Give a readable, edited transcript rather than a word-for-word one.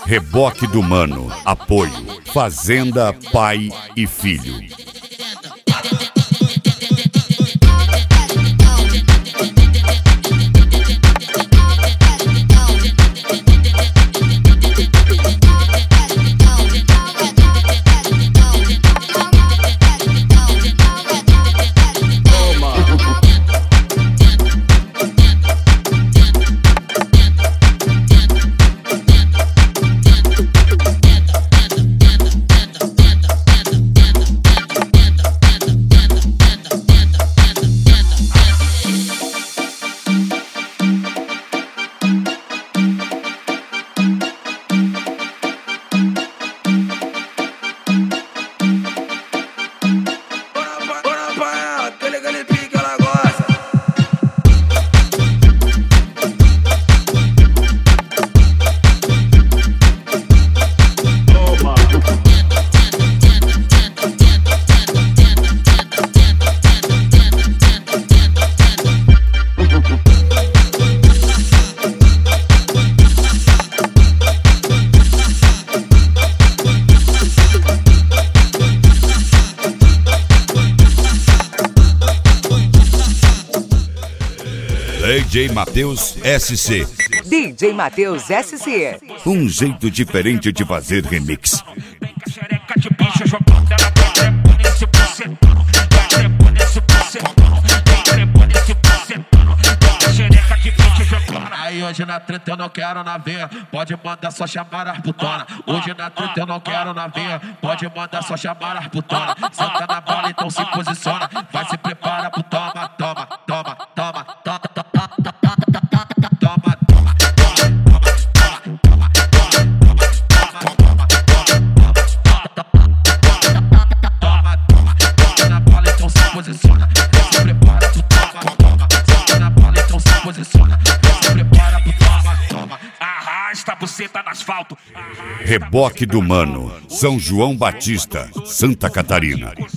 Reboque do Mano. Apoio. Fazenda, pai e filho. DJ Matheus SC. DJ Matheus SC. Um jeito diferente de fazer remix. Aí hoje na treta eu não quero na veia, pode mandar só chamar as putona. Hoje na treta eu não quero na veia, pode mandar só chamar as putona. Senta na bola, então se posiciona, vai se prepara pro toma, toma, toma, toma, toma, toma. Arrasta você tá no asfalto. Reboque do Mano. São João Batista, Santa Catarina.